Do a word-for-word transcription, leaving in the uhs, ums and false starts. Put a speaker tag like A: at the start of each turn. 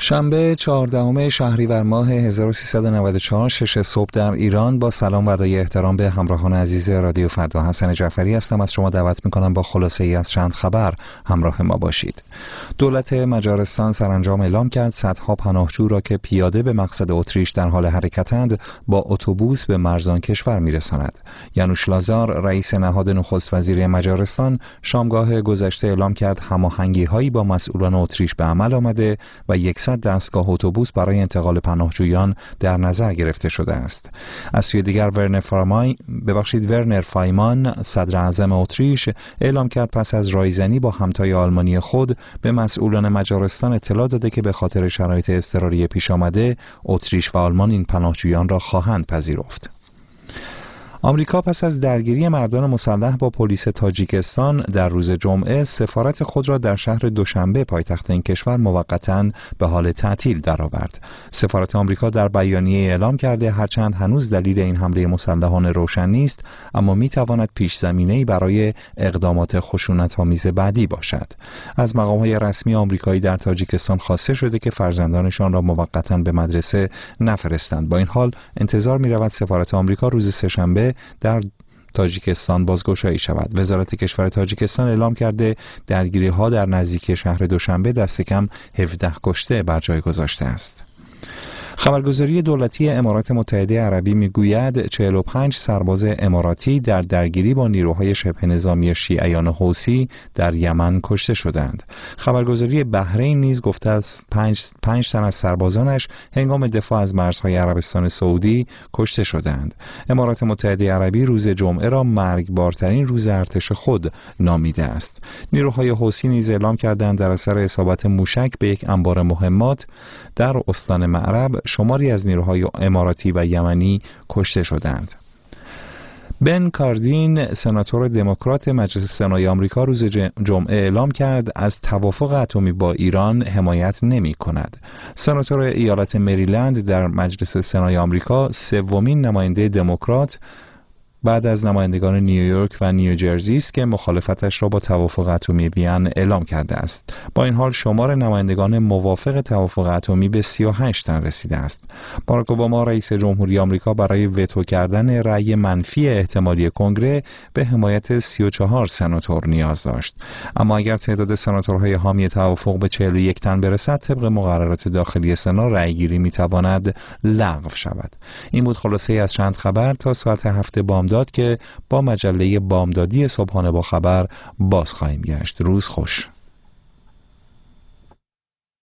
A: شنبه چهاردهم شهریور ماه هزار و سیصد و نود و چهار شش صبح در ایران. با سلام و ادای احترام به همراهان عزیز رادیو فردا، حسن جعفری هستم. از شما دعوت میکنم با خلاصه ای از چند خبر همراه ما باشید. دولت مجارستان سرانجام اعلام کرد صدها پناهجو را که پیاده به مقصد اتریش در حال حرکتند با اتوبوس به مرزان کشور میرساند. یانوش لازار، رئیس نهاد نخست وزیری مجارستان، شامگاه گذشته اعلام کرد هماهنگی‌هایی با مسئولان اتریش به عمل آمده و یکصد دستگاه اتوبوس برای انتقال پناهجویان در نظر گرفته شده است. از سوی دیگر ورنر فارمای ببخشید ورنر فایمان، صدر اعظم اتریش، اعلام کرد پس از رایزنی با همتای آلمانی خود به مسئولان مجارستان اطلاع داده که به خاطر شرایط اضطراری پیش آمده اتریش و آلمان این پناهجویان را خواهند پذیرفت. آمریکا پس از درگیری مردان مسلح با پلیس تاجیکستان در روز جمعه سفارت خود را در شهر دوشنبه پایتخت این کشور موقتاً به حال تعطیل درآورد. سفارت آمریکا در بیانیه اعلام کرده هرچند هنوز دلیل این حمله مسلحانه روشن نیست، اما میتواند پیش زمینه‌ای برای اقدامات خشونت‌آمیز بعدی باشد. از مقام‌های رسمی آمریکایی در تاجیکستان خواسته شده که فرزندانشان را موقتاً به مدرسه نفرستند. با این حال انتظار می‌رود سفارت آمریکا روز سه‌شنبه در تاجیکستان بازگشایی شود. وزارت کشور تاجیکستان اعلام کرده درگیری‌ها در نزدیکی شهر دوشنبه دست کم هفده کشته بر جای گذاشته است. خبرگزاری دولتی امارات متحده عربی میگوید چهل و پنج سرباز اماراتی در درگیری با نیروهای شبه نظامی شیعیان حوثی در یمن کشته شدند. خبرگزاری بحرین نیز گفته است پنج, پنج تن از سربازانش هنگام دفاع از مرزهای عربستان سعودی کشته شدند. امارات متحده عربی روز جمعه را مرگبارترین روز ارتش خود نامیده است. نیروهای حوثی نیز اعلام کردند در اثر اصابت موشک به یک انبار مهمات در استان معرب شماری از نیروهای اماراتی و یمنی کشته شدند. بن کاردین، سناتور دموکرات مجلس سنای آمریکا، روز جمعه اعلام کرد از توافق اتمی با ایران حمایت نمی کند. سناتور ایالت مریلند در مجلس سنای آمریکا، سومین نماینده دموکرات بعد از نمایندگان نیویورک و نیوجرسی است که مخالفتش را با توافق اتمی وین اعلام کرده است. با این حال شمار نمایندگان موافق توافق اتمی به سی و هشت تن رسیده است. باراک اوباما رئیس جمهوری آمریکا برای وتو کردن رأی منفی احتمالی کنگره به حمایت سی و چهار سناتور نیاز داشت. اما اگر تعداد سناتورهای حامی توافق به چهل و یک تن برسد، طبق مقررات داخلی سنا رأیگیری میتواند لغو شود. این بود خلاصه از چند خبر تا ساعت هفت بامداد که با مجله بامدادی صبحانه با خبر باز خواهیم گشت. روز خوش.